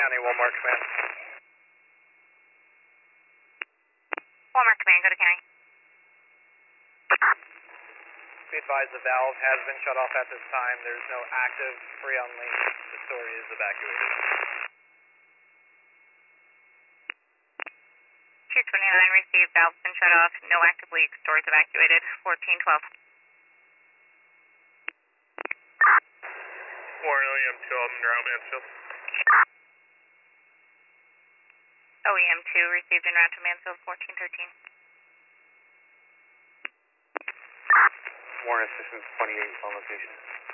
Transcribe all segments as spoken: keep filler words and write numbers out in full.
County, Walmart Command. Walmart Command, go to County. Be advised the valve has been shut off at this time. There's no active Freon leak. The story is evacuated. two twenty-nine received, valve's been shut off, no active leak, stories evacuated, fourteen twelve. Warren O E M two, I'm around Mansfield. O E M two received en route to Mansfield, fourteen thirteen. Warren Assistance twenty-eight on location.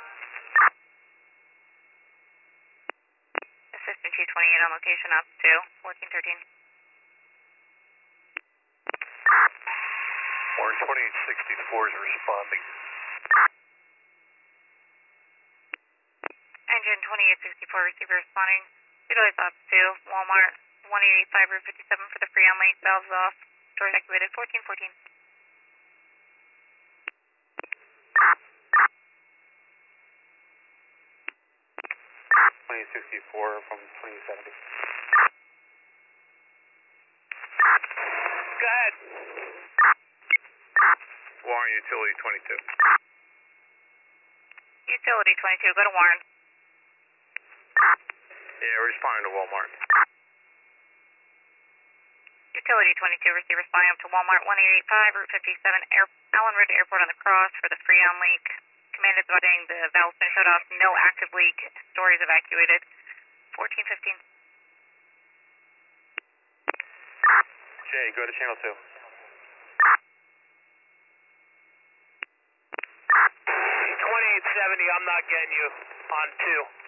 Assistant two twenty-eight on location, up to fourteen thirteen. Warren twenty-eight sixty-four is responding. Engine twenty-eight sixty-four receiver responding. Utilize ops to Walmart one eighty-five Route fifty-seven for the Freon leak, valves off, door evacuated, fourteen fourteen. twenty-eight sixty-four from twenty seventy. Go ahead. Warren Utility twenty-two. Utility twenty-two, go to Warren. Yeah, responding to Walmart. Utility twenty-two, receive responding up to Walmart one eighty-five Route fifty-seven, Air, Allen Road Airport on the cross for the Freon leak. Command is advising the valve's been shut off, no active leak, stories evacuated, fourteen fifteen. Jay, go to channel two. twenty-eight seventy, I'm not getting you on two.